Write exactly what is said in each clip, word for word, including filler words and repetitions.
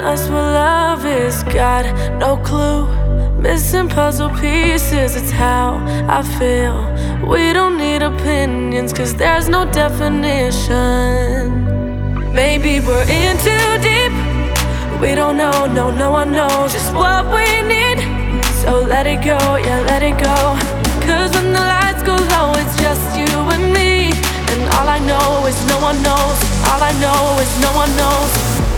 us what love is. Got no clue, missing puzzle pieces. It's how I feel. We don't need opinions, cause there's no definition. Maybe we're in too deep. We don't know, no, no one knows just what we need. So let it go, yeah, let it go. Cause when the lights go low, it's just you and me. And all I know is no one knows. All I know is no one knows.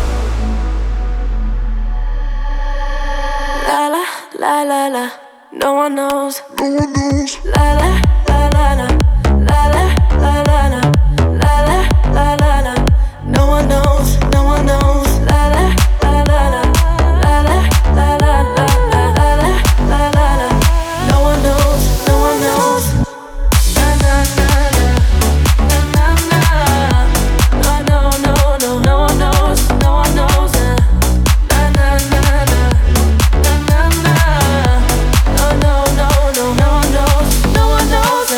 La la, la la la, no one knows. No one knows. La la, la la la, la la, la la la, la la, la la la, no one knows, no one knows. La la, la la la, la la, la la la, la la, la la la, no one knows, no one knows. Na na na na, na na na, no no no, no one knows, no one knows. Na na na na, na na na, no no no no, no one knows, no one knows.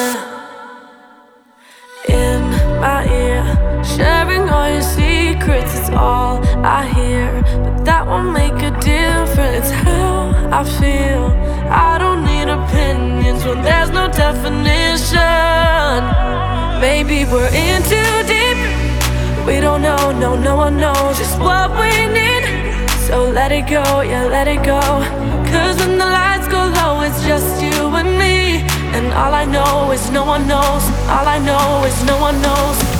In my ear, sharing all your secrets, it's all I hear. But that won't make a difference. How I feel, I don't need opinions when there's no definition. Maybe we're in too deep. We don't know, no, no one knows just what we need. So let it go, yeah, let it go. Cause when the lights go low, it's just you and me. And all I know is no one knows. All I know is no one knows.